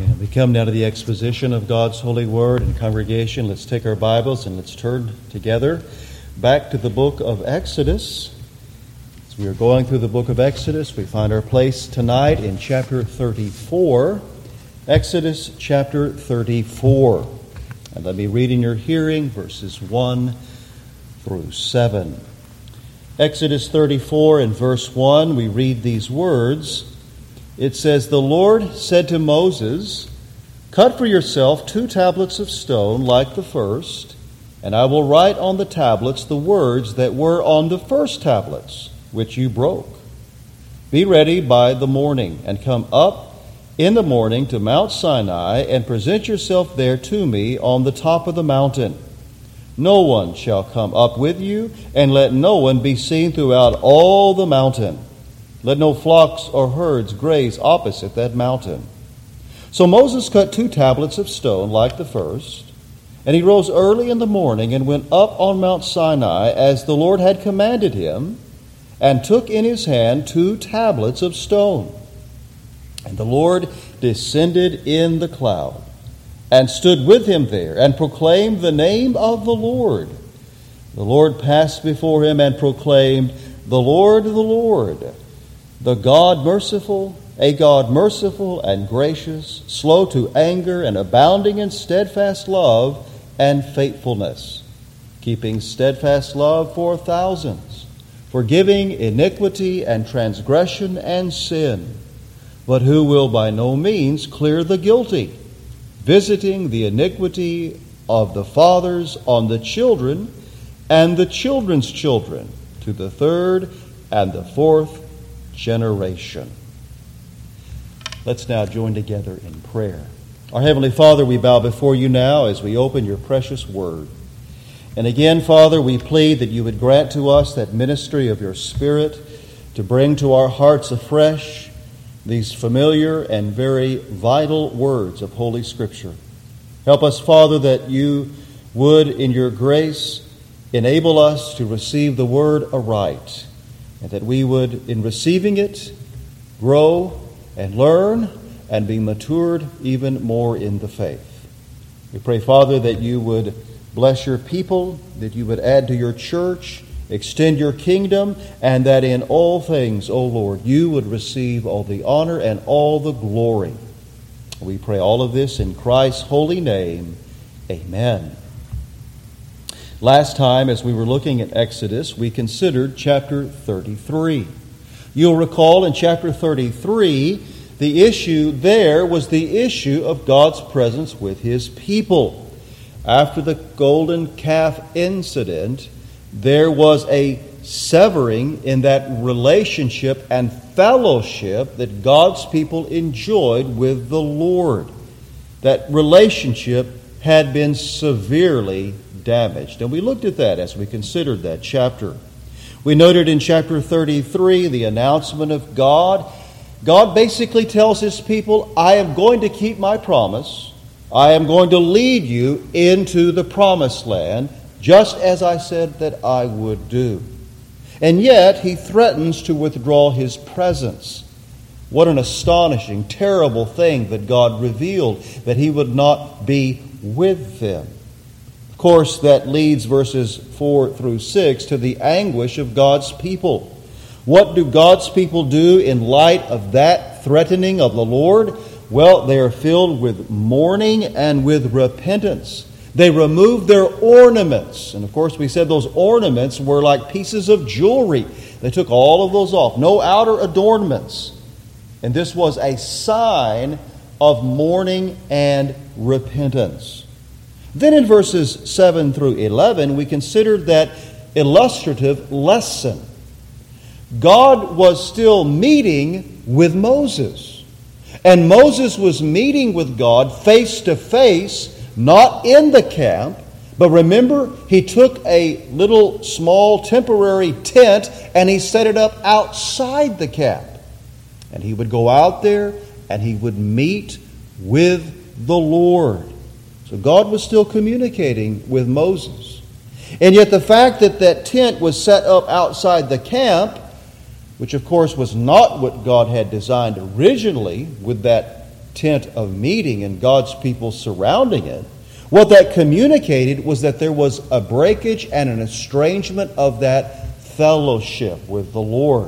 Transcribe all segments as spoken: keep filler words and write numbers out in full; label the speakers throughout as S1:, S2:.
S1: And we come now to the exposition of God's holy word. And congregation, let's take our Bibles and let's turn together back to the book of Exodus. As we are going through the book of Exodus, we find our place tonight in chapter thirty-four. Exodus chapter thirty-four. And let me read in your hearing verses one through seven. Exodus thirty-four and verse one, we read these words. It says, "The Lord said to Moses, 'Cut for yourself two tablets of stone like the first, and I will write on the tablets the words that were on the first tablets, which you broke. Be ready by the morning, and come up in the morning to Mount Sinai, and present yourself there to me on the top of the mountain. No one shall come up with you, and let no one be seen throughout all the mountain. Let no flocks or herds graze opposite that mountain.' So Moses cut two tablets of stone like the first, and he rose early in the morning and went up on Mount Sinai as the Lord had commanded him, and took in his hand two tablets of stone. And the Lord descended in the cloud, and stood with him there, and proclaimed the name of the Lord. The Lord passed before him and proclaimed, 'The Lord, the Lord, the God merciful, a God merciful and gracious, slow to anger and abounding in steadfast love and faithfulness, keeping steadfast love for thousands, forgiving iniquity and transgression and sin, but who will by no means clear the guilty, visiting the iniquity of the fathers on the children and the children's children to the third and the fourth generation.'" Let's now join together in prayer. Our Heavenly Father, we bow before you now as we open your precious word. And again, Father, we plead that you would grant to us that ministry of your Spirit to bring to our hearts afresh these familiar and very vital words of Holy Scripture. Help us, Father, that you would, in your grace, enable us to receive the word aright, and that we would, in receiving it, grow and learn and be matured even more in the faith. We pray, Father, that you would bless your people, that you would add to your church, extend your kingdom, and that in all things, O Lord, you would receive all the honor and all the glory. We pray all of this in Christ's holy name. Amen. Last time, as we were looking at Exodus, we considered chapter thirty-three. You'll recall in chapter thirty-three, the issue there was the issue of God's presence with his people. After the golden calf incident, there was a severing in that relationship and fellowship that God's people enjoyed with the Lord. That relationship had been severely damaged. And we looked at that as we considered that chapter. We noted in chapter thirty-three the announcement of God. God basically tells his people, I am going to keep my promise. I am going to lead you into the promised land, just as I said that I would do. And yet he threatens to withdraw his presence. What an astonishing, terrible thing that God revealed, that he would not be with them. Of course, that leads verses four through six to the anguish of God's people. What do God's people do in light of that threatening of the Lord? Well, they are filled with mourning and with repentance. They remove their ornaments. And of course, we said those ornaments were like pieces of jewelry. They took all of those off. No outer adornments. And this was a sign of mourning and repentance. Then in verses seven through eleven, we considered that illustrative lesson. God was still meeting with Moses. And Moses was meeting with God face to face, not in the camp, but remember, he took a little small temporary tent and he set it up outside the camp. And he would go out there and he would meet with the Lord. So God was still communicating with Moses. And yet the fact that that tent was set up outside the camp, which of course was not what God had designed originally with that tent of meeting and God's people surrounding it, what that communicated was that there was a breakage and an estrangement of that fellowship with the Lord.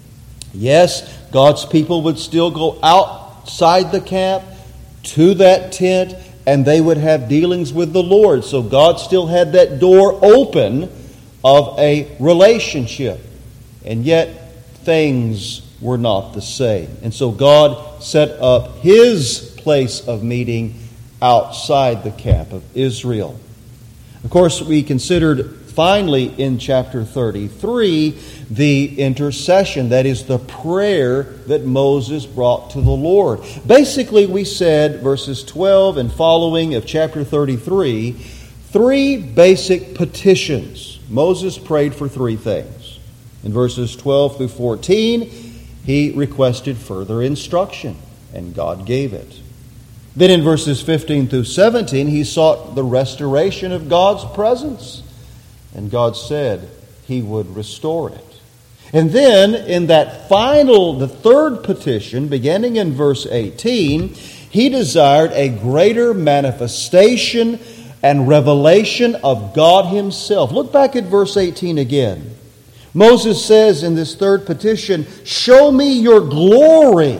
S1: Yes, God's people would still go outside the camp to that tent, and they would have dealings with the Lord. So God still had that door open of a relationship. And yet, things were not the same. And so God set up His place of meeting outside the camp of Israel. Of course, we considered finally in chapter thirty-three the intercession, that is the prayer that Moses brought to the Lord. Basically, we said verses twelve and following of chapter thirty-three, three basic petitions. Moses prayed for three things. In verses twelve through fourteen, he requested further instruction, and God gave it. Then in verses fifteen through seventeen, he sought the restoration of God's presence, and God said He would restore it. And then in that final, the third petition, beginning in verse eighteen, he desired a greater manifestation and revelation of God Himself. Look back at verse eighteen again. Moses says in this third petition, "Show me your glory."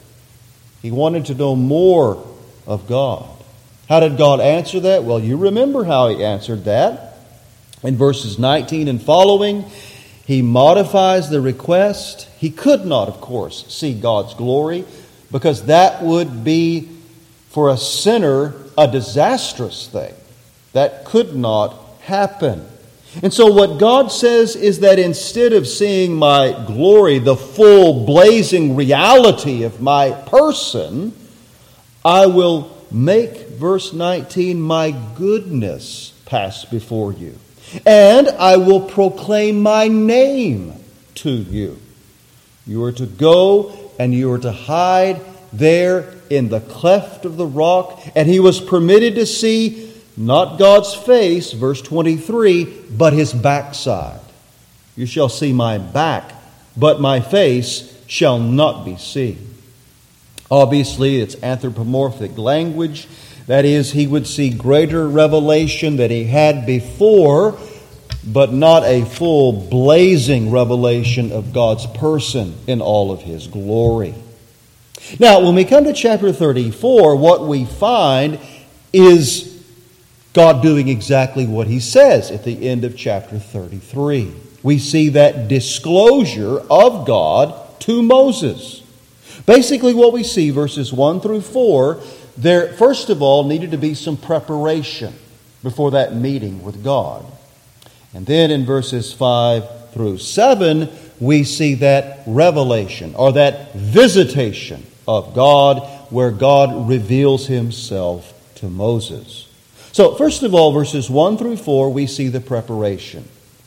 S1: He wanted to know more of God. How did God answer that? Well, you remember how He answered that. In verses nineteen and following, He modifies the request. He could not, of course, see God's glory, because that would be, for a sinner, a disastrous thing. That could not happen. And so what God says is that instead of seeing my glory, the full blazing reality of my person, I will make, verse nineteen, my goodness pass before you. And I will proclaim my name to you. You are to go and you are to hide there in the cleft of the rock. And he was permitted to see not God's face, verse twenty-three, but His backside. You shall see my back, but my face shall not be seen. Obviously, it's anthropomorphic language. That is, he would see greater revelation than he had before, but not a full blazing revelation of God's person in all of His glory. Now, when we come to chapter thirty-four, what we find is God doing exactly what He says at the end of chapter thirty-three. We see that disclosure of God to Moses. Basically what we see, verses one through four, there first of all needed to be some preparation before that meeting with God. And then in verses five through seven, we see that revelation or that visitation of God, where God reveals Himself to Moses. So first of all, verses one through four, we see the preparation.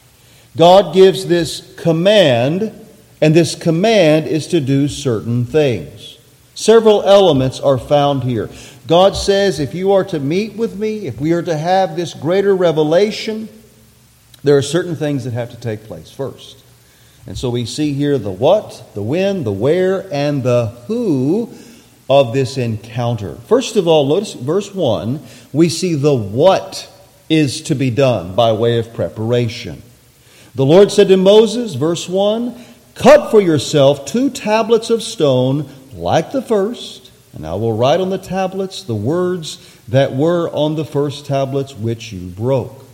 S1: God gives this command, and this command is to do certain things. Several elements are found here. God says, if you are to meet with me, if we are to have this greater revelation, there are certain things that have to take place first. And so we see here the what, the when, the where, and the who of this encounter. First of all, notice verse one, we see the what is to be done by way of preparation. The Lord said to Moses, verse one, cut for yourself two tablets of stone like the first, and I will write on the tablets the words that were on the first tablets which you broke.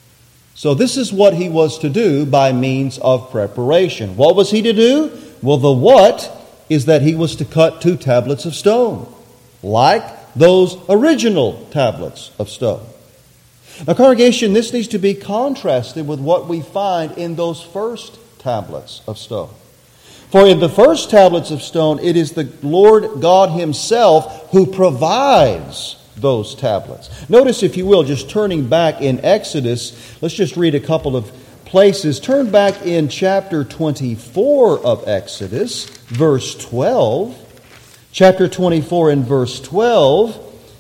S1: So this is what he was to do by means of preparation. What was he to do? Well, the what is that he was to cut two tablets of stone, like those original tablets of stone. Now, congregation, this needs to be contrasted with what we find in those first tablets of stone. For in the first tablets of stone, it is the Lord God Himself who provides those tablets. Notice, if you will, just turning back in Exodus, let's just read a couple of places. Turn back in chapter twenty-four of Exodus, verse twelve. Chapter twenty-four and verse twelve.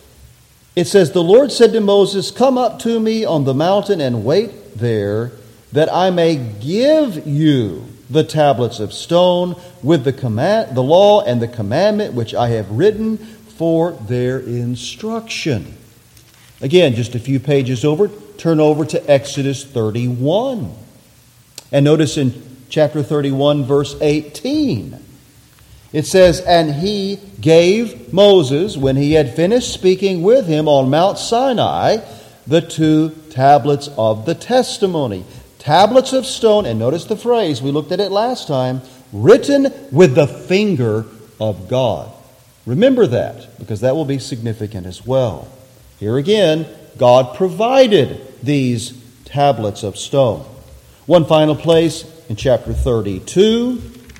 S1: It says, the Lord said to Moses, come up to me on the mountain and wait there, that I may give you the tablets of stone with the command, the law and the commandment which I have written for their instruction. Again, just a few pages over, turn over to Exodus thirty-one. And notice in chapter thirty-one, verse eighteen, it says, "And he gave Moses, when he had finished speaking with him on Mount Sinai, the two tablets of the testimony." Tablets of stone, and notice the phrase, we looked at it last time, written with the finger of God. Remember that, because that will be significant as well. Here again, God provided these tablets of stone. One final place in chapter thirty-two.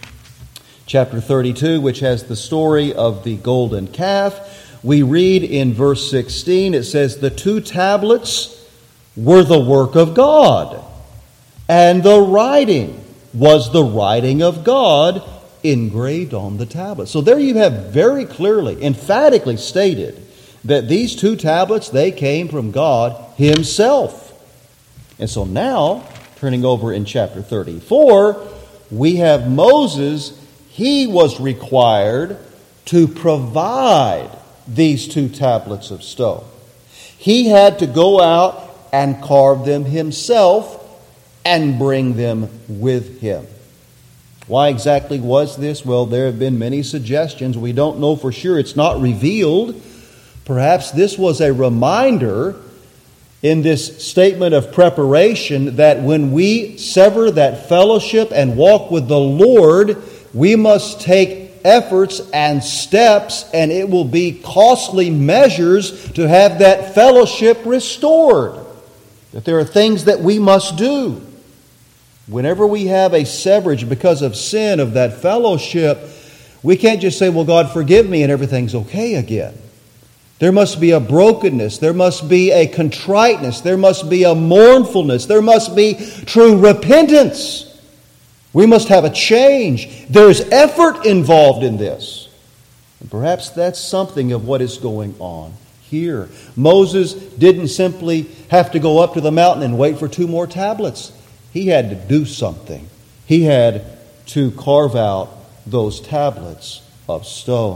S1: Chapter thirty-two, which has the story of the golden calf. We read in verse sixteen, it says, "The two tablets were the work of God, and the writing was the writing of God engraved on the tablet." So there you have very clearly, emphatically stated that these two tablets, they came from God Himself. And so now, turning over in chapter thirty-four, we have Moses. He was required to provide these two tablets of stone. He had to go out and carve them himself and bring them with him. Why exactly was this? Well, there have been many suggestions. We don't know for sure. It's not revealed. Perhaps this was a reminder in this statement of preparation that when we sever that fellowship and walk with the Lord, we must take efforts and steps, and it will be costly measures to have that fellowship restored. That there are things that we must do. Whenever we have a severage because of sin of that fellowship, we can't just say, "Well, God, forgive me," and everything's okay again. There must be a brokenness. There must be a contriteness. There must be a mournfulness. There must be true repentance. We must have a change. There's effort involved in this. And perhaps that's something of what is going on here. Moses didn't simply have to go up to the mountain and wait for two more tablets. He had to do something. He had to carve out those tablets of stone.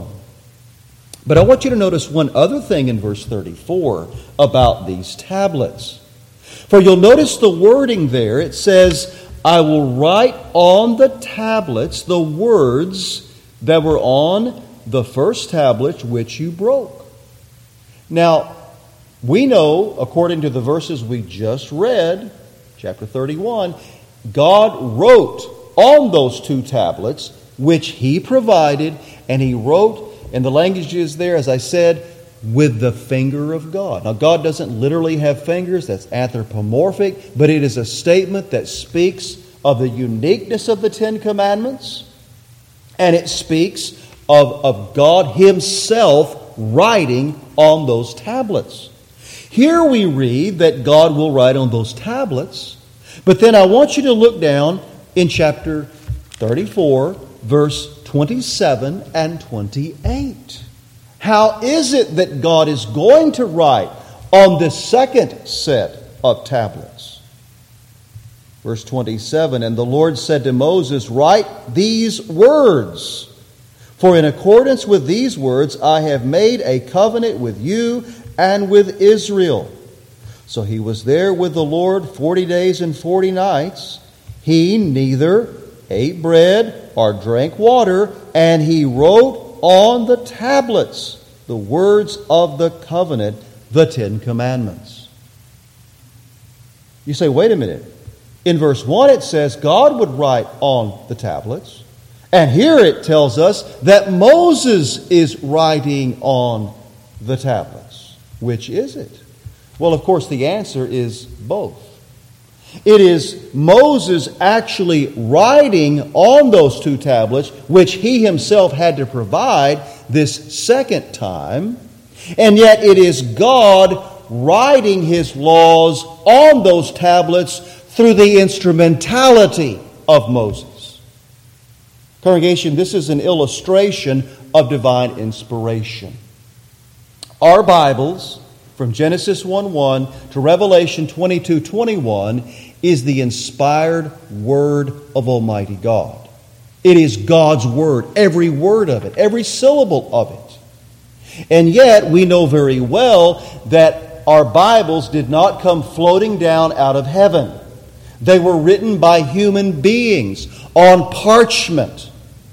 S1: But I want you to notice one other thing in verse thirty-four about these tablets. For you'll notice the wording there. It says, "I will write on the tablets the words that were on the first tablet which you broke." Now, we know, according to the verses we just read, chapter thirty-one, God wrote on those two tablets which He provided, and He wrote, and the language is there, as I said, with the finger of God. Now, God doesn't literally have fingers. That's anthropomorphic. But it is a statement that speaks of the uniqueness of the Ten Commandments. And it speaks of, of God Himself writing on those tablets. Here we read that God will write on those tablets. But then I want you to look down in chapter thirty-four, verse twenty-seven and twenty-eight. How is it that God is going to write on the second set of tablets? Verse twenty-seven, "And the Lord said to Moses, Write these words, for in accordance with these words I have made a covenant with you and with Israel." So he was there with the Lord forty days and forty nights. He neither ate bread or drank water, and he wrote on the tablets the words of the covenant, the Ten Commandments. You say, wait a minute. In verse one it says God would write on the tablets. And here it tells us that Moses is writing on the tablets. Which is it? Well, of course, the answer is both. It is Moses actually writing on those two tablets, which he himself had to provide this second time. And yet it is God writing His laws on those tablets through the instrumentality of Moses. Congregation, this is an illustration of divine inspiration. Our Bibles, from Genesis one one to Revelation twenty-two twenty-one, is the inspired Word of Almighty God. It is God's Word, every word of it, every syllable of it. And yet we know very well that our Bibles did not come floating down out of heaven. They were written by human beings on parchment.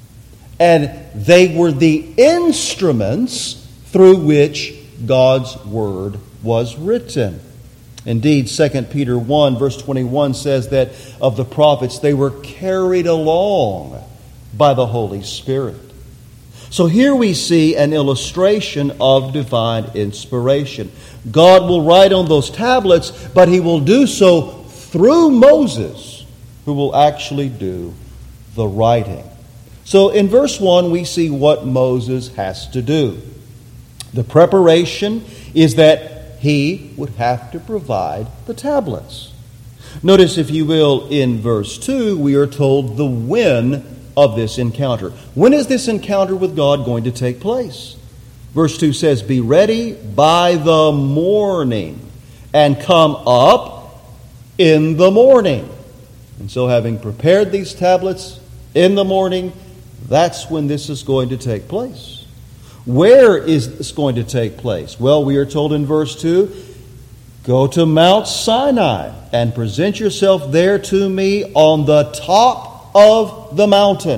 S1: And they were the instruments through which God's Word was written. Indeed, Second Peter one, verse twenty-one says that of the prophets, they were carried along by the Holy Spirit. So here we see an illustration of divine inspiration. God will write on those tablets, but He will do so through Moses, who will actually do the writing. So in verse one, we see what Moses has to do. The preparation is that he would have to provide the tablets. Notice, if you will, in verse two, we are told the when of this encounter. When is this encounter with God going to take place? Verse two says, "Be ready by the morning, and come up in the morning." And so, having prepared these tablets in the morning, that's when this is going to take place. Where is this going to take place? Well, we are told in verse two, "Go to Mount Sinai and present yourself there to me on the top of the mountain."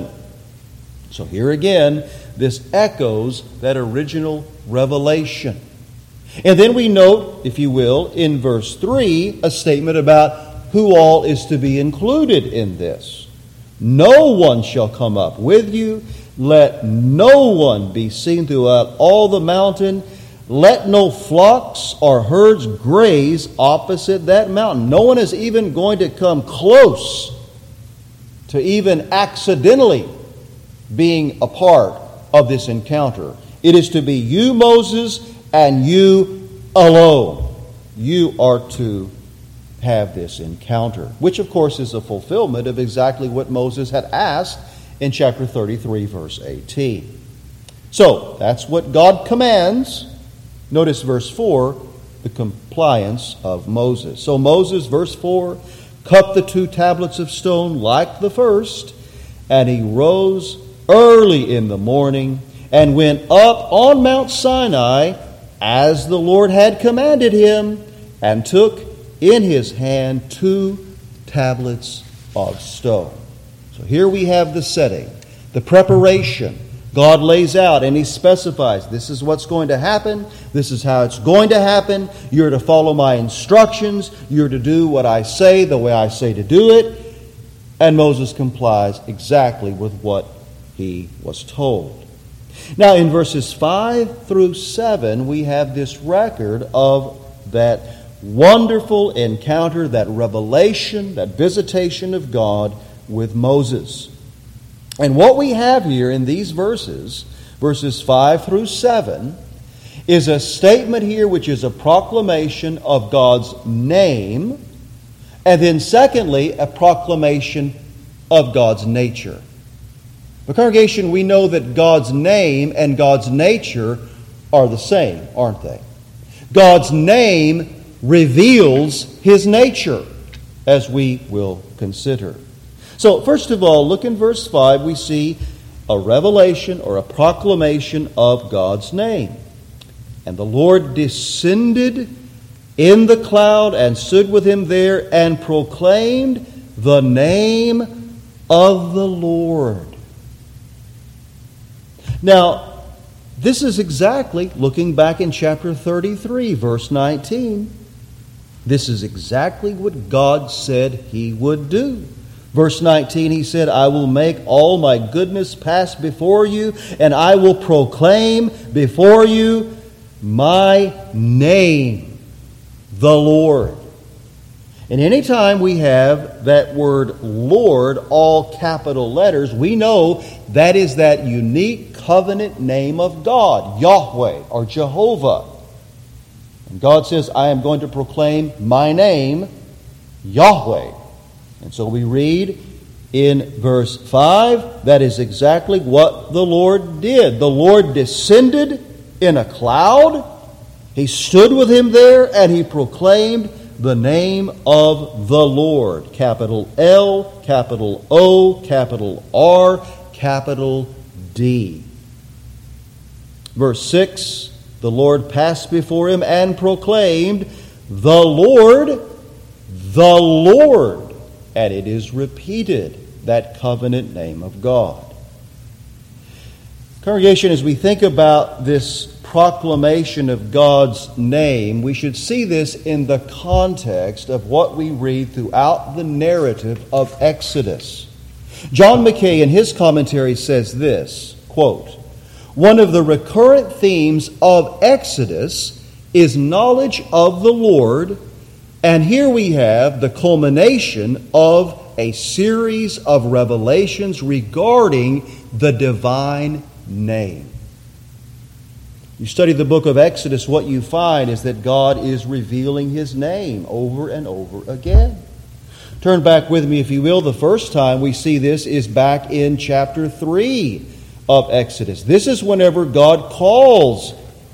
S1: So here again, this echoes that original revelation. And then we note, if you will, in verse three, a statement about who all is to be included in this. "No one shall come up with you. Let no one be seen throughout all the mountain. Let no flocks or herds graze opposite that mountain." No one is even going to come close to even accidentally being a part of this encounter. It is to be you, Moses, and you alone. You are to have this encounter, which of course is a fulfillment of exactly what Moses had asked in chapter thirty-three, verse eighteen. So, that's what God commands. Notice verse four, the compliance of Moses. So Moses, verse four, cut the two tablets of stone like the first, and he rose early in the morning and went up on Mount Sinai as the Lord had commanded him, and took in his hand two tablets of stone. So here we have the setting, the preparation. God lays out and He specifies, this is what's going to happen, this is how it's going to happen, you're to follow my instructions, you're to do what I say the way I say to do it, and Moses complies exactly with what he was told. Now in verses five through seven, we have this record of that wonderful encounter, that revelation, that visitation of God with Moses. And what we have here in these verses, verses five through seven, is a statement here which is a proclamation of God's name, and then secondly, a proclamation of God's nature. The congregation, we know that God's name and God's nature are the same, aren't they? God's name reveals His nature, as we will consider. So, first of all, look in verse five, we see a revelation or a proclamation of God's name. "And the Lord descended in the cloud and stood with him there and proclaimed the name of the Lord." Now, this is exactly, looking back in chapter thirty-three, verse nineteen, this is exactly what God said He would do. Verse nineteen, He said, "I will make all my goodness pass before you, and I will proclaim before you my name, the Lord." And any time we have that word Lord, all capital letters, we know that is that unique covenant name of God, Yahweh or Jehovah. And God says, "I am going to proclaim my name, Yahweh." And so we read in verse five, that is exactly what the Lord did. The Lord descended in a cloud. He stood with him there and He proclaimed the name of the Lord. Capital L, capital O, capital R, capital D. Verse six, The Lord passed before him and proclaimed, "The Lord, the Lord." And it is repeated, that covenant name of God. Congregation, as we think about this proclamation of God's name, we should see this in the context of what we read throughout the narrative of Exodus. John Mackay in his commentary says this, quote, "One of the recurrent themes of Exodus is knowledge of the Lord, and here we have the culmination of a series of revelations regarding the divine name." You study the book of Exodus, what you find is that God is revealing His name over and over again. Turn back with me, if you will. The first time we see this is back in chapter three of Exodus. This is whenever God calls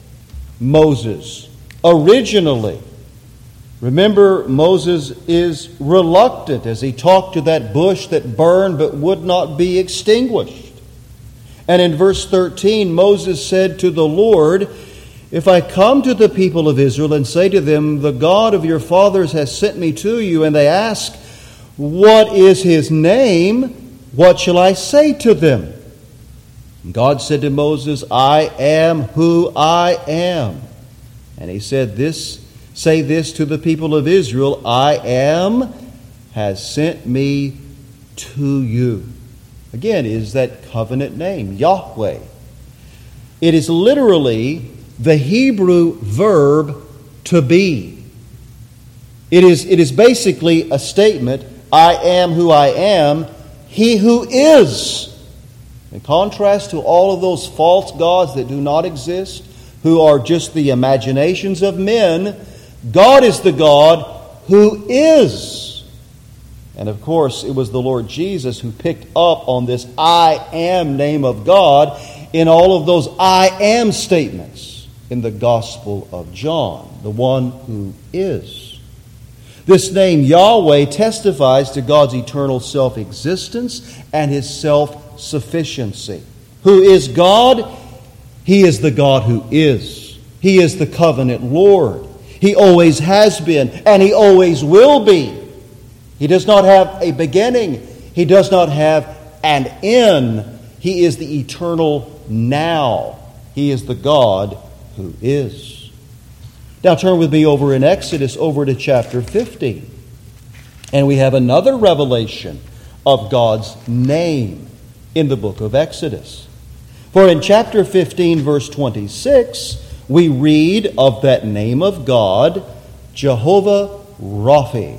S1: Moses originally. Remember, Moses is reluctant as he talked to that bush that burned but would not be extinguished. And in verse thirteen, Moses said to the Lord, "If I come to the people of Israel and say to them, 'The God of your fathers has sent me to you,' and they ask, 'What is His name?' what shall I say to them?" And God said to Moses, "I am who I am." And He said, "This say this to the people of Israel, 'I am has sent me to you.'" Again, is that covenant name, Yahweh. It is literally the Hebrew verb to be. It is, it is basically a statement, "I am who I am, He who is." In contrast to all of those false gods that do not exist, who are just the imaginations of men, God is the God who is. And of course, it was the Lord Jesus who picked up on this "I am" name of God in all of those "I am" statements in the Gospel of John, the one who is. This name Yahweh testifies to God's eternal self-existence and His self-sufficiency. Who is God? He is the God who is. He is the covenant Lord. He always has been, and He always will be. He does not have a beginning. He does not have an end. He is the eternal now. He is the God who is. Now turn with me over in Exodus, over to chapter fifteen. And we have another revelation of God's name in the book of Exodus. For in chapter fifteen, verse twenty-six, we read of that name of God, Jehovah Rapha.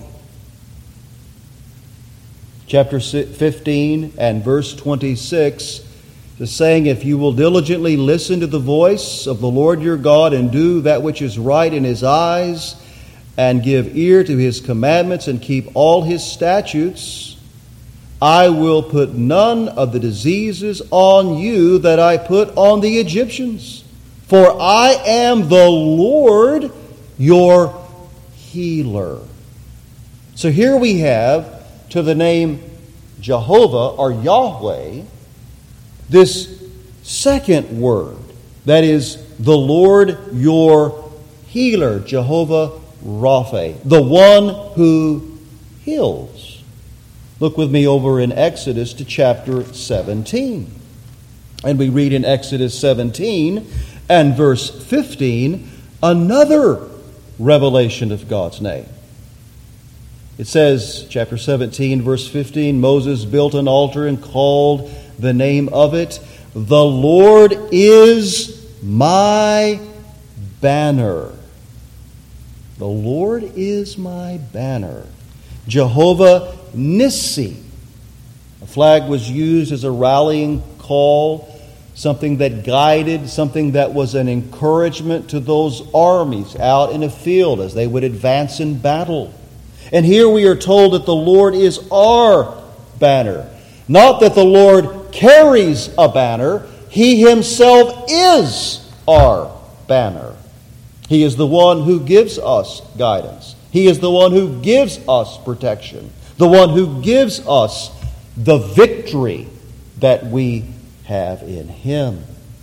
S1: Chapter fifteen and verse twenty-six is saying, "If you will diligently listen to the voice of the Lord your God and do that which is right in His eyes, and give ear to His commandments and keep all His statutes, I will put none of the diseases on you that I put on the Egyptians. For I am the Lord your healer." So here we have, to the name Jehovah or Yahweh, this second word, that is the Lord your healer, Jehovah Rapha, the one who heals. Look with me over in Exodus to chapter seventeen. And we read in Exodus seventeen and verse fifteen another revelation of God's name. It says, chapter seventeen, verse fifteen, "Moses built an altar and called the name of it, 'The Lord is my banner.'" The Lord is my banner. Jehovah Nissi. A flag was used as a rallying call, something that guided, something that was an encouragement to those armies out in a field as they would advance in battle. And here we are told that the Lord is our banner. Not that the Lord carries a banner. He Himself is our banner. He is the one who gives us guidance. He is the one who gives us protection. The one who gives us the victory that we have in Him.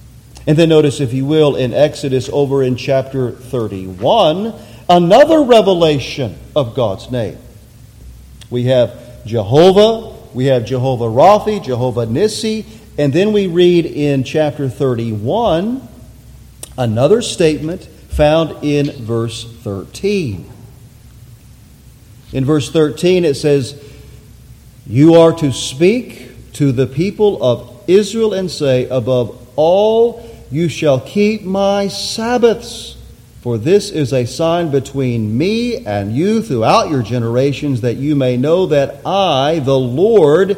S1: And then notice, if you will, in Exodus over in chapter thirty-one, another revelation of God's name. We have Jehovah, we have Jehovah Rapha, Jehovah Nissi, and then we read in chapter thirty-one another statement found in verse thirteen. In verse thirteen it says, "You are to speak to the people of Israel and say, above all you shall keep my Sabbaths, for this is a sign between me and you throughout your generations, that you may know that I, the Lord,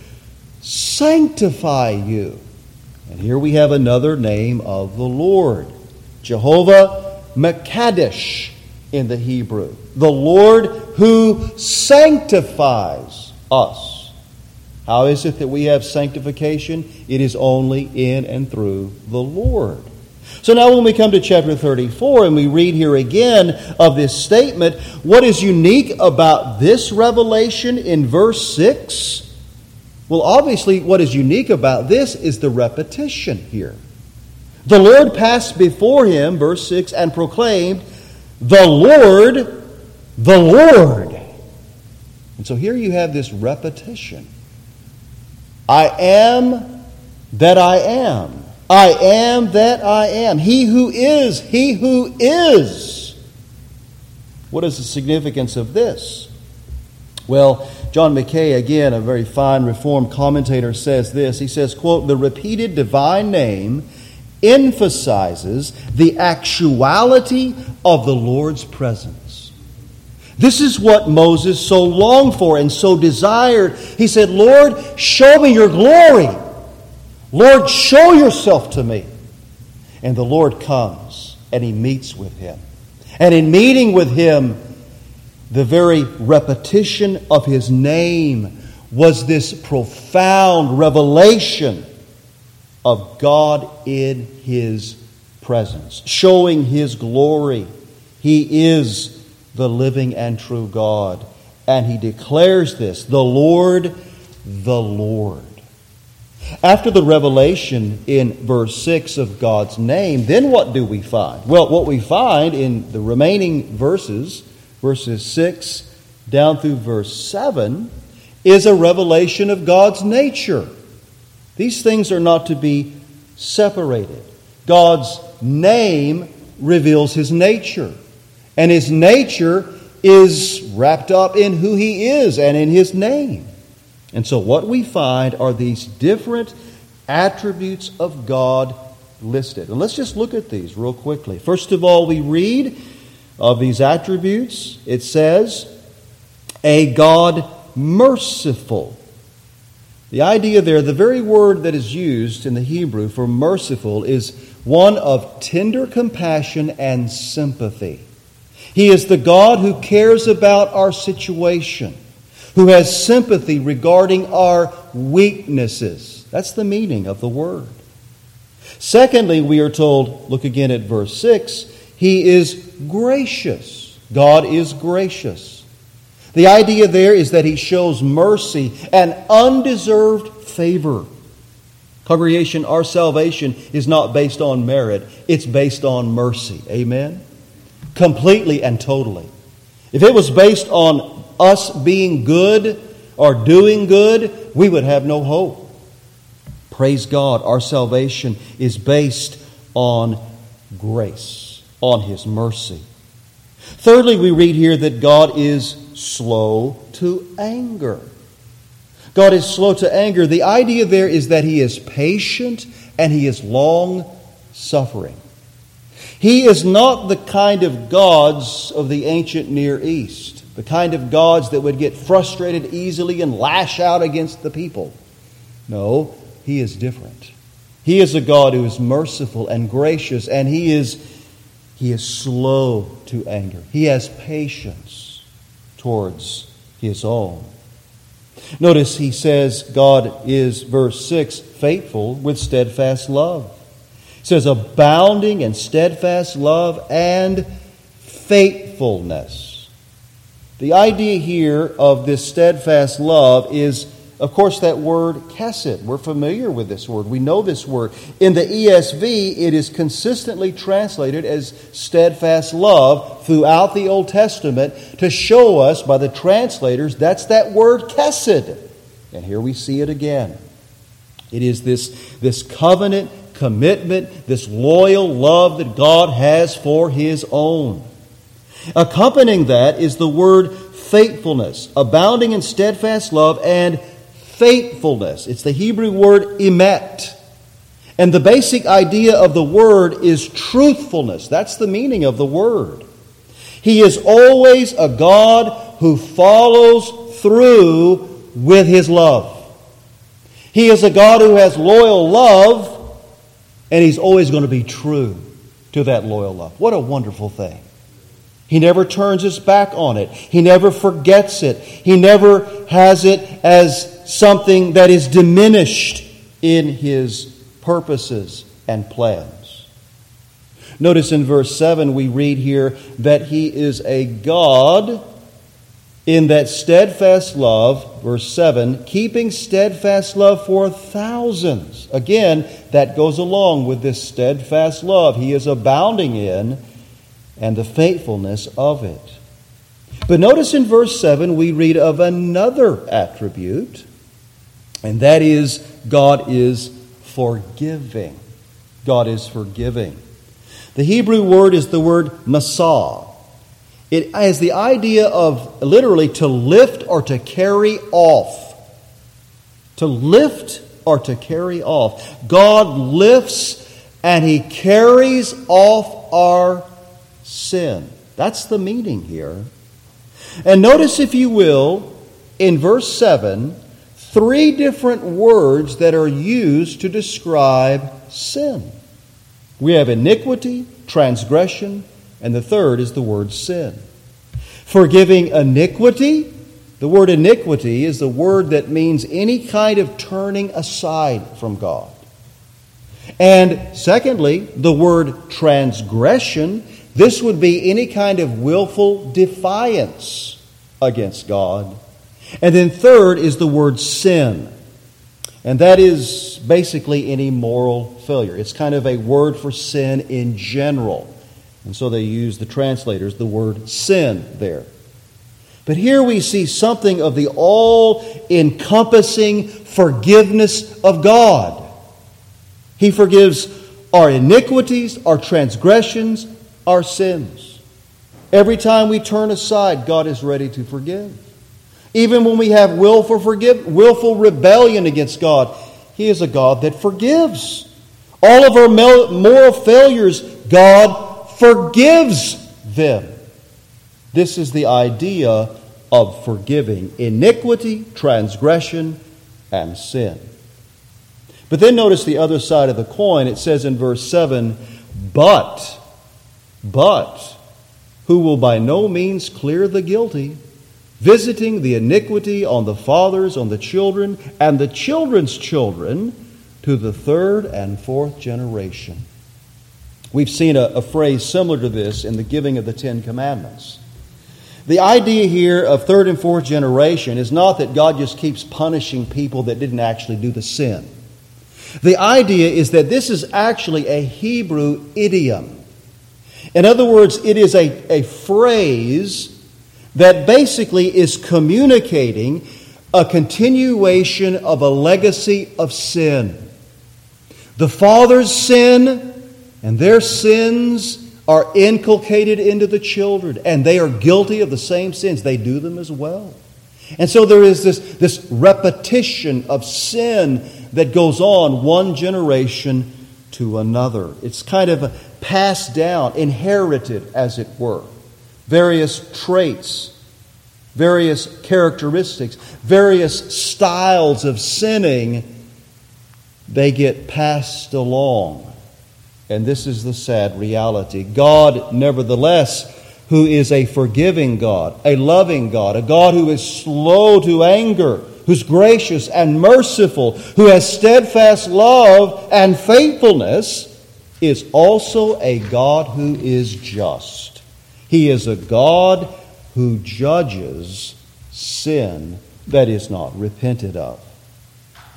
S1: sanctify you." And here we have another name of the Lord, Jehovah Mekadesh in the Hebrew, the Lord who sanctifies us. How is it that we have sanctification? It is only in and through the Lord. So now when we come to chapter thirty-four and we read here again of this statement, what is unique about this revelation in verse six? Well, obviously what is unique about this is the repetition here. The Lord passed before him, verse six, and proclaimed, "The Lord, the Lord." And so here you have this repetition. I am that I am. I am that I am. He who is, he who is. What is the significance of this? Well, John Mackay, again, a very fine Reformed commentator, says this. He says, quote, "The repeated divine name emphasizes the actuality of the Lord's presence." This is what Moses so longed for and so desired. He said, "Lord, show me your glory. Lord, show yourself to me." And the Lord comes and he meets with him. And in meeting with him, the very repetition of his name was this profound revelation of God in his presence, showing his glory. He is the living and true God. And he declares this, the Lord, the Lord. After the revelation in verse six of God's name, then what do we find? Well, what we find in the remaining verses, verses six down through verse seven, is a revelation of God's nature. These things are not to be separated. God's name reveals his nature. And his nature is wrapped up in who he is and in his name. And so what we find are these different attributes of God listed. And let's just look at these real quickly. First of all, we read of these attributes. It says, a God merciful. The idea there, the very word that is used in the Hebrew for merciful, is one of tender compassion and sympathy. He is the God who cares about our situation, who has sympathy regarding our weaknesses. That's the meaning of the word. Secondly, we are told, look again at verse six, he is gracious. God is gracious. The idea there is that he shows mercy and undeserved favor. Congregation, our salvation is not based on merit. It's based on mercy. Amen? Completely and totally. If it was based on us being good or doing good, we would have no hope. Praise God, our salvation is based on grace, on his mercy. Thirdly, we read here that God is slow to anger. God is slow to anger. The idea there is that he is patient and he is long-suffering. He is not the kind of gods of the ancient Near East, the kind of gods that would get frustrated easily and lash out against the people. No, he is different. He is a God who is merciful and gracious, and he is, he is slow to anger. He has patience towards his own. Notice he says God is, verse six, faithful with steadfast love. It says abounding in steadfast love and faithfulness. The idea here of this steadfast love is of course, that word chesed. We're familiar with this word. We know this word. In the E S V, it is consistently translated as steadfast love throughout the Old Testament to show us by the translators that's that word chesed. And here we see it again. It is this, this covenant commitment, this loyal love that God has for His own. Accompanying that is the word faithfulness, abounding in steadfast love and faithfulness. It's the Hebrew word emet. And the basic idea of the word is truthfulness. That's the meaning of the word. He is always a God who follows through with His love. He is a God who has loyal love, and He's always going to be true to that loyal love. What a wonderful thing. He never turns His back on it. He never forgets it. He never has it as something that is diminished in His purposes and plans. Notice in verse seven we read here that He is a God in that steadfast love, verse seven, keeping steadfast love for thousands. Again, that goes along with this steadfast love He is abounding in and the faithfulness of it. But notice in verse seven we read of another attribute, and that is God is forgiving. God is forgiving. The Hebrew word is the word masah. It has the idea of literally to lift or to carry off. To lift or to carry off. God lifts and He carries off our sin. That's the meaning here. And notice, if you will, in verse seven, three different words that are used to describe sin. We have iniquity, transgression, and the third is the word sin. Forgiving iniquity, the word iniquity is the word that means any kind of turning aside from God. And secondly, the word transgression, this would be any kind of willful defiance against God. And then third is the word sin. And that is basically any moral failure. It's kind of a word for sin in general. And so they use, the translators, the word sin there. But here we see something of the all-encompassing forgiveness of God. He forgives our iniquities, our transgressions, our sins. Every time we turn aside, God is ready to forgive. Even when we have willful, forgive, willful rebellion against God, He is a God that forgives. All of our moral failures, God forgives them. This is the idea of forgiving iniquity, transgression, and sin. But then notice the other side of the coin. It says in verse seven, But, but, who will by no means clear the guilty, visiting the iniquity on the fathers, on the children, and the children's children, to the third and fourth generation. We've seen a, a phrase similar to this in the giving of the Ten Commandments. The idea here of third and fourth generation is not that God just keeps punishing people that didn't actually do the sin. The idea is that this is actually a Hebrew idiom. In other words, it is a, a phrase that basically is communicating a continuation of a legacy of sin. The fathers sin, and their sins are inculcated into the children, and they are guilty of the same sins. They do them as well. And so there is this, this repetition of sin that goes on one generation to another. It's kind of passed down, inherited, as it were. Various traits, various characteristics, various styles of sinning, they get passed along. And this is the sad reality. God, nevertheless, who is a forgiving God, a loving God, a God who is slow to anger, who's gracious and merciful, who has steadfast love and faithfulness, is also a God who is just. He is a God who judges sin that is not repented of.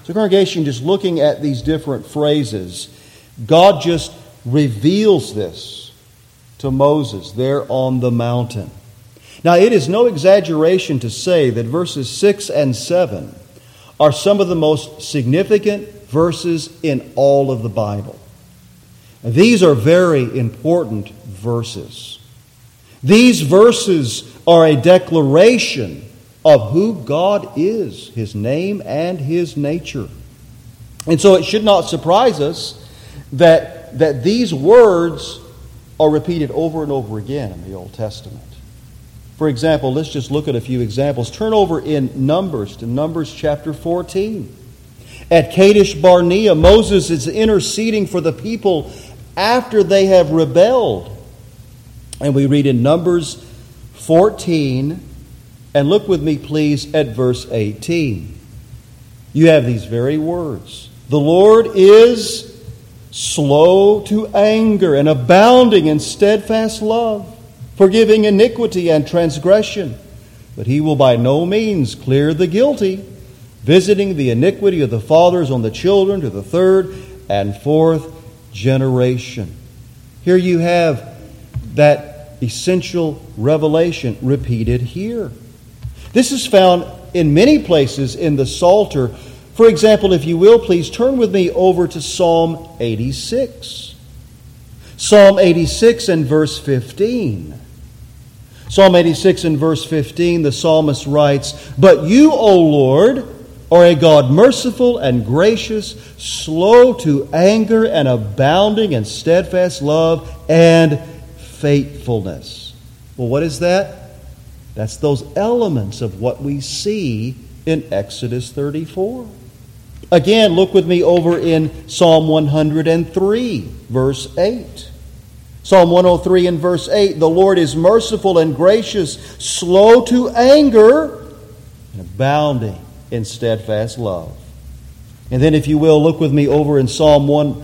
S1: So, congregation, just looking at these different phrases, God just reveals this to Moses there on the mountain. Now, it is no exaggeration to say that verses six and seven are some of the most significant verses in all of the Bible. And these are very important verses. These verses are a declaration of who God is, His name and His nature. And so it should not surprise us that, that these words are repeated over and over again in the Old Testament. For example, let's just look at a few examples. Turn over in Numbers to Numbers chapter fourteen. At Kadesh Barnea, Moses is interceding for the people after they have rebelled. And we read in Numbers fourteen, and look with me please at verse eighteen. You have these very words. The Lord is slow to anger and abounding in steadfast love, forgiving iniquity and transgression. But He will by no means clear the guilty, visiting the iniquity of the fathers on the children to the third and fourth generation. Here you have that essential revelation repeated here. This is found in many places in the Psalter. For example, if you will, please turn with me over to Psalm eighty-six. Psalm eighty-six and verse fifteen. Psalm eighty-six and verse fifteen, the psalmist writes, "But you, O Lord, are a God merciful and gracious, slow to anger and abounding in steadfast love and faithfulness." Well, what is that? That's those elements of what we see in Exodus thirty-four. Again, look with me over in Psalm one hundred three, verse eight. Psalm one oh three and verse eight, "The Lord is merciful and gracious, slow to anger, and abounding in steadfast love." And then, if you will, look with me over in Psalm one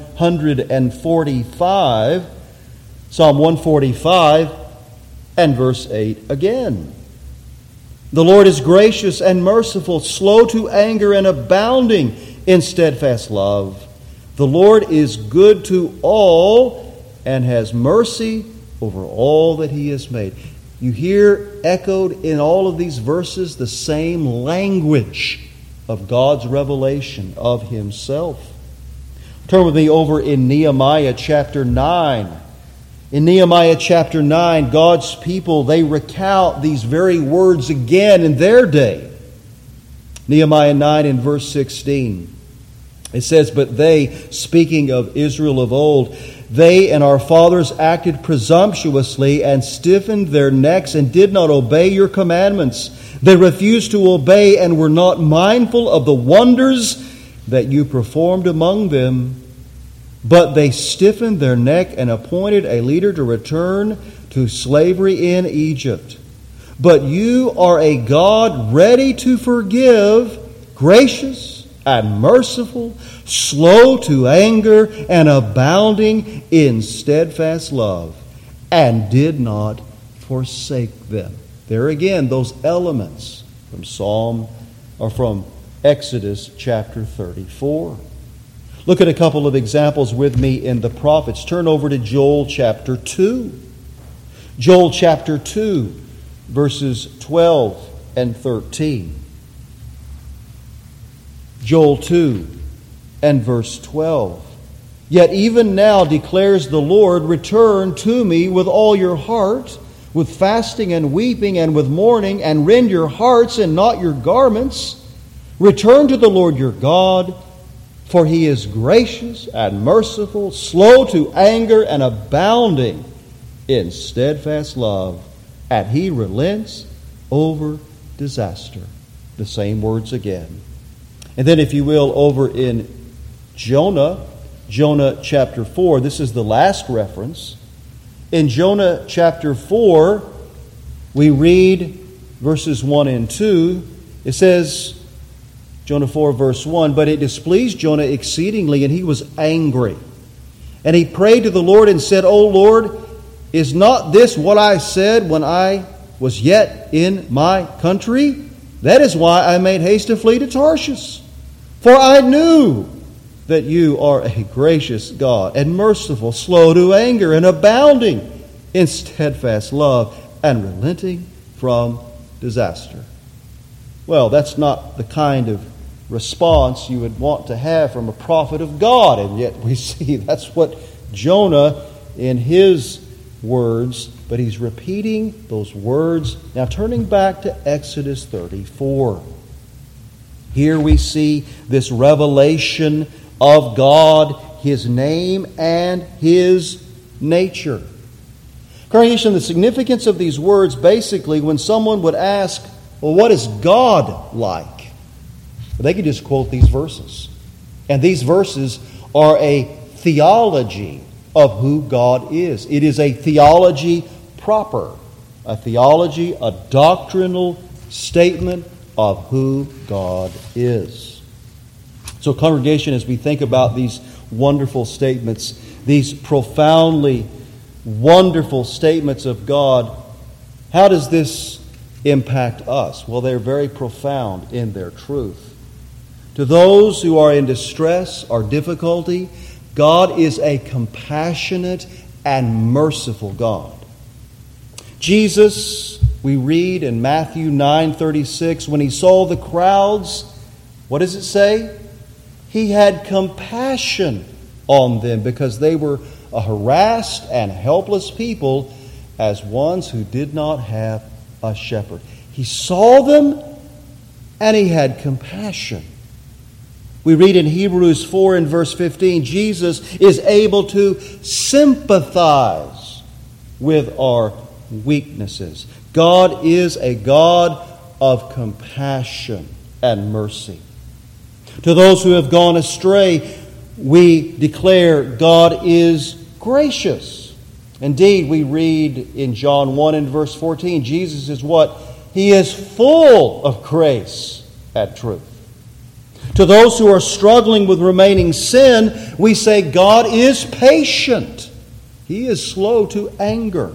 S1: forty-five, Psalm one forty-five and verse eight again. "The Lord is gracious and merciful, slow to anger and abounding in steadfast love. The Lord is good to all and has mercy over all that He has made." You hear echoed in all of these verses the same language of God's revelation of Himself. Turn with me over in Nehemiah chapter nine. In Nehemiah chapter nine, God's people, they recount these very words again in their day. Nehemiah nine and verse sixteen. It says, "But they," speaking of Israel of old, "they and our fathers acted presumptuously and stiffened their necks and did not obey your commandments. They refused to obey and were not mindful of the wonders that you performed among them. But they stiffened their neck and appointed a leader to return to slavery in Egypt. But you are a God ready to forgive, gracious and merciful, slow to anger, and abounding in steadfast love, and did not forsake them." There again, those elements from Psalm or from Exodus chapter thirty-four. Look at a couple of examples with me in the prophets. Turn over to Joel chapter two. Joel chapter two, verses twelve and thirteen. Joel two and verse twelve. "Yet even now declares the Lord, return to me with all your heart, with fasting and weeping and with mourning, and rend your hearts and not your garments. Return to the Lord your God, for He is gracious and merciful, slow to anger and abounding in steadfast love, and He relents over disaster." The same words again. And then, if you will, over in Jonah, Jonah chapter four, this is the last reference. In Jonah chapter four, we read verses one and two. It says, Jonah four verse one, "But it displeased Jonah exceedingly, and he was angry. And he prayed to the Lord and said, O Lord, is not this what I said when I was yet in my country? That is why I made haste to flee to Tarshish. For I knew that you are a gracious God and merciful, slow to anger, and abounding in steadfast love, and relenting from disaster. Well, that's not the kind of response you would want to have from a prophet of God, and yet we see that's what Jonah in his words, but he's repeating those words. Now turning back to Exodus thirty-four. Here we see this revelation of God, His name, and His nature. Congregation, the significance of these words, basically, when someone would ask, well, what is God like? Well, they could just quote these verses. And these verses are a theology of who God is. It is a theology proper, a theology, a doctrinal statement of who God is. So, congregation, as we think about these wonderful statements, these profoundly wonderful statements of God, how does this impact us? Well, they're very profound in their truth. To those who are in distress or difficulty, God is a compassionate and merciful God. Jesus, we read in Matthew nine thirty-six, when He saw the crowds, what does it say? He had compassion on them because they were a harassed and helpless people, as ones who did not have a shepherd. He saw them and He had compassion. We read in Hebrews four and verse fifteen, Jesus is able to sympathize with our weaknesses. God is a God of compassion and mercy. To those who have gone astray, we declare God is gracious. Indeed, we read in John one and verse fourteen, Jesus is what? He is full of grace and truth. To those who are struggling with remaining sin, we say God is patient. He is slow to anger.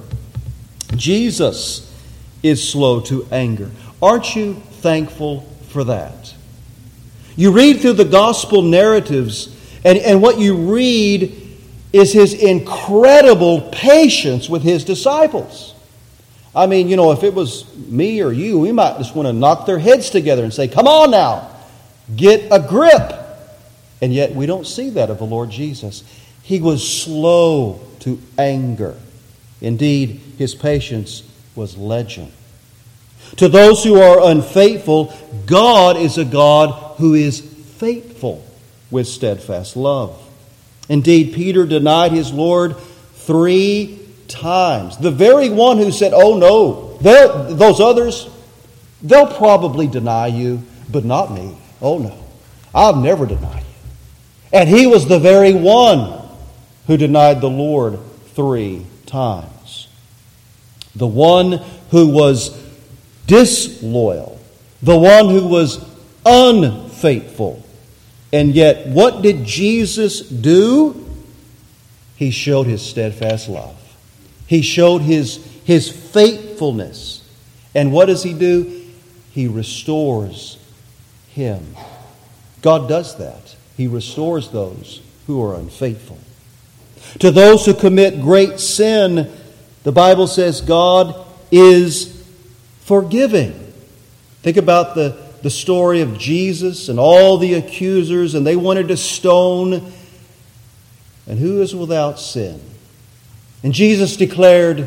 S1: Jesus is slow to anger. Aren't you thankful for that? You read through the gospel narratives, and, and what you read is His incredible patience with His disciples. I mean, you know, if it was me or you, we might just want to knock their heads together and say, come on now, get a grip. And yet we don't see that of the Lord Jesus. He was slow to anger. Indeed, His patience was legend. To those who are unfaithful, God is a God who is faithful with steadfast love. Indeed, Peter denied his Lord three times. The very one who said, oh no, those others, they'll probably deny you, but not me. Oh no, I'll never deny you. And he was the very one who denied the Lord three times. The one who was disloyal. The one who was unfaithful. And yet, what did Jesus do? He showed His steadfast love. He showed His, his faithfulness. And what does He do? He restores him. God does that. He restores those who are unfaithful. To those who commit great sin, the Bible says God is forgiving. Think about the, the story of Jesus and all the accusers, and they wanted to stone. And who is without sin? And Jesus declared,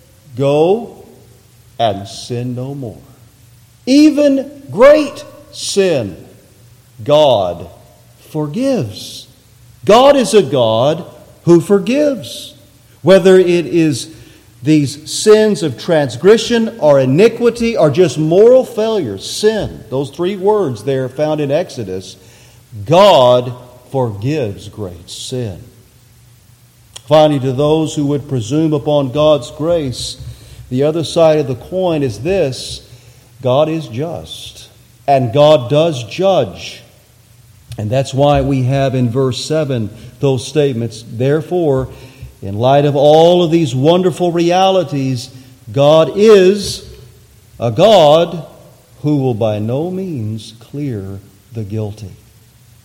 S1: go and sin no more. Even great sin, God forgives. God is a God who forgives. Whether it is these sins of transgression or iniquity or just moral failure, sin, those three words there found in Exodus, God forgives great sin. Finally, to those who would presume upon God's grace, the other side of the coin is this: God is just, and God does judge. And that's why we have in verse seven those statements. Therefore, in light of all of these wonderful realities, God is a God who will by no means clear the guilty.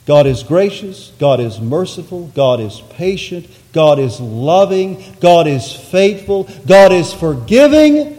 S1: God is gracious, God is merciful, God is patient, God is loving, God is faithful, God is forgiving.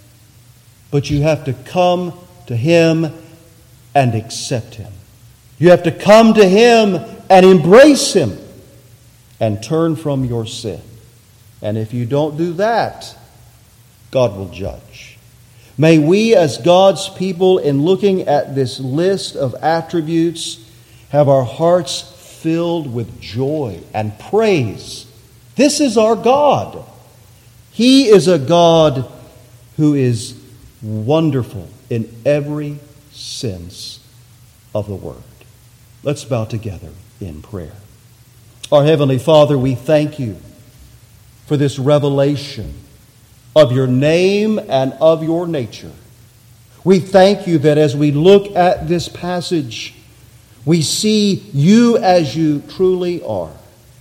S1: But you have to come to Him and accept Him. You have to come to Him and embrace Him and turn from your sin. And if you don't do that, God will judge. May we as God's people, in looking at this list of attributes, have our hearts filled with joy and praise. This is our God. He is a God who is wonderful in every sense of the word. Let's bow together in prayer. Our Heavenly Father, we thank You for this revelation of Your name and of Your nature. We thank You that as we look at this passage, we see You as You truly are.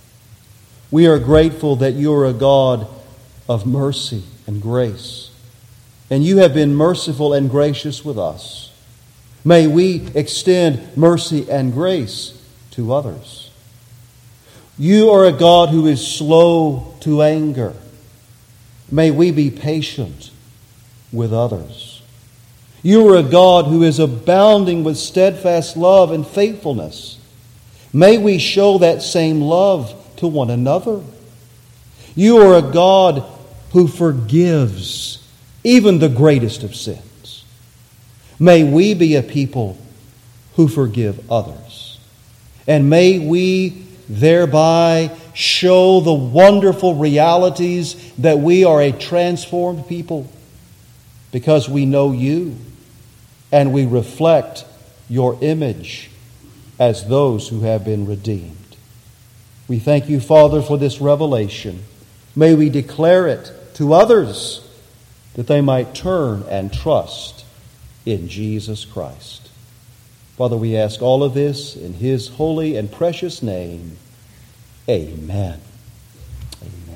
S1: We are grateful that You are a God of mercy and grace, and You have been merciful and gracious with us. May we extend mercy and grace to others. You are a God who is slow to anger. May we be patient with others. You are a God who is abounding with steadfast love and faithfulness. May we show that same love to one another. You are a God who forgives even the greatest of sins. May we be a people who forgive others. And may we thereby show the wonderful realities that we are a transformed people because we know You and we reflect Your image as those who have been redeemed. We thank You, Father, for this revelation. May we declare it to others that they might turn and trust in Jesus Christ. Father, we ask all of this in His holy and precious name. Amen.